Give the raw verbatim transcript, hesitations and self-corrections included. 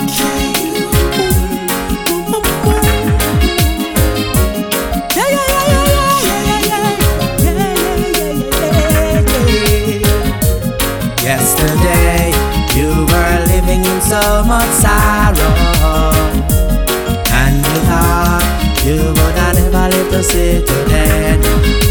Yesterday, you were living in so much sorrow, and you thought you would have never live to see today.